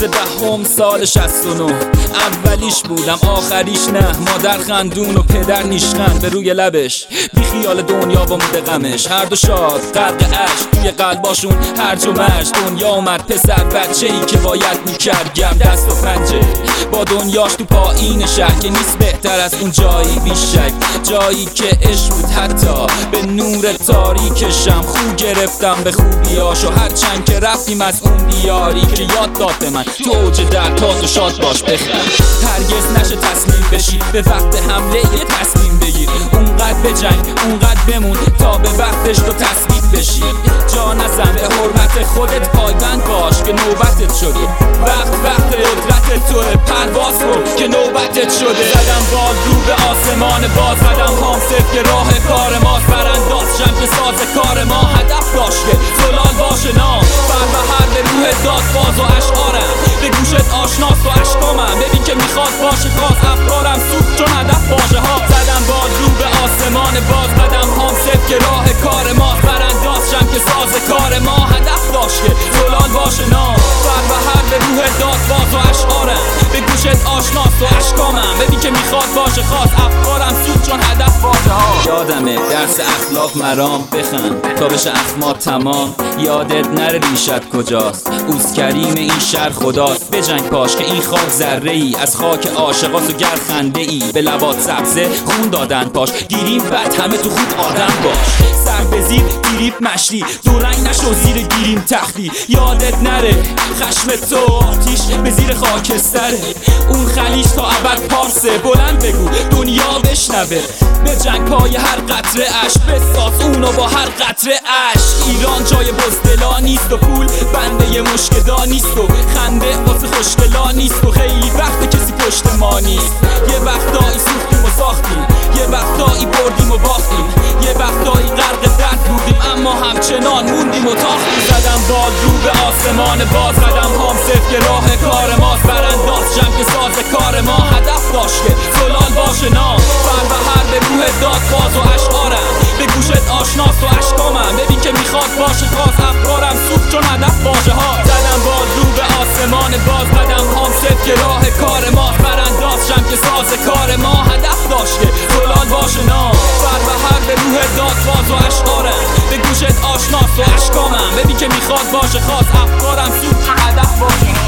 دهم سال 69 اولیش بودم آخریش نه. مادر خندون و پدر نیشخند به روی لبش، بی خیال دنیا و موده غمش. هر دو شاد غرق عشق توی قلباشون هرج و مرج. دنیا اومد پسر بچه‌ای که باید میکرد گرم دست و پنجه با دنیاش تو پایین شهر، که نیست بهتر از اون جایی بیشک. جایی که عشق بود حتی به نور تاریکشم. خو گرفتم به خوبیاشو هرچند که رفتیم از اون دیاری که یاد داد به من تو اوج درتات و شاد باش بخند. هرگز نشه تسلیم بشی به وقت حمله یه تصمیم بگیر. اونقدر بجنگ اونقدر بمون تا به وقتش تو تثبیت بشی. جا نزن به حرمت خودت پایبند باش که نوبتت شده. وقت قدرت توه پرواز کن که نوبتت شده. زدم بال رو به آسمان باز، قدم هام صرف که راه کار ماست. برانداز شم که ساز کار ما هدف داشته زلال باشه نام. فربهر به روح داد باز و اشعارم به گوشت آشناست و اشکامم. ببین که میخواد باشه خواست افکارم سوخت چون هدف باشه ها. زدم بال رو به آسمان باز، قدم هام صرف که راه کار ماست. برانداز شم که ساز کار ما هدف داشته زلال باشه نام. فربهر به روح داد باز و اشعارم به گوشت آشناست و اشکامم. ببین که میخواد باشه خواست افکارم سوخت چون هدف باشه ها. یادمه درس اخلاق مرام بخند تا بشه اخما تمام. یادت نره ریشت کجاست، اوست کریم این شهر خداست. بجنگ پاش که این خاک ذره ای از خاک عاشقاست و گر خنده ای به لبات سبزه خون دادن پاش. گیریم بد همه تو خود آدم باش. سر به زیر گیریب مشتی دو رنگ نشو زیر گیریم تختی. یادت نره خشم تو آتیش به زیر خاکستره. اون خلیج تا ابد پارسه بلند بگو دنیا بشنوه. به جنگ پای هر قطره اش بساز اونو با هر قطره اش. ایران جای بزدلا نیست و پول بنده مشکدا نیست و خنده واسه خوشگلا نیست و خیلی وقت کسی پشت ما نیست. یه وقتایی سوختیم و ساختیم، یه وقتایی بردیم و باختیم، یه وقتایی غرق درد بودیم اما همچنان موندیم و تاختیم. زدم بال رو به آسمان باز، قدم هام صرف که راه کار ماست. برانداز شم که ساز کار ما هدف داشته زلال باشه نام. فربهر به روح داد باز و اشعارم به گوشت آشناست و اشکامم. ببین که میخواد باشه خواست افکارم سوخت چون هدف باشه ها. زدم بال رو به آسمان باز، قدم هام صرف که راه کار ماست. برانداز شم که ساز کار ما هدف داشته زلال باشه نام. فربهر به روح داد باز و اشعارم به گوشت آشناست و اشکامم. ببین که میخواد باشه خواست افکارم سوخت چون هدف باشه ها.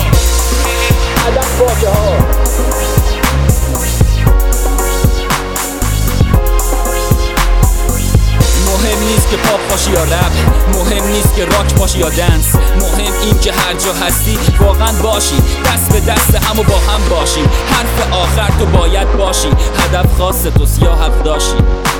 هدف باشه ها. مهم نیست که پاپ باشی یا رپ، مهم نیست که راک باشی یا دنس. مهم این که هر جا هستی واقعا باشی، دست به دست هم و با هم باشی. حرف آخر تو باید باشی، هدف خاص تو سیاه داشی.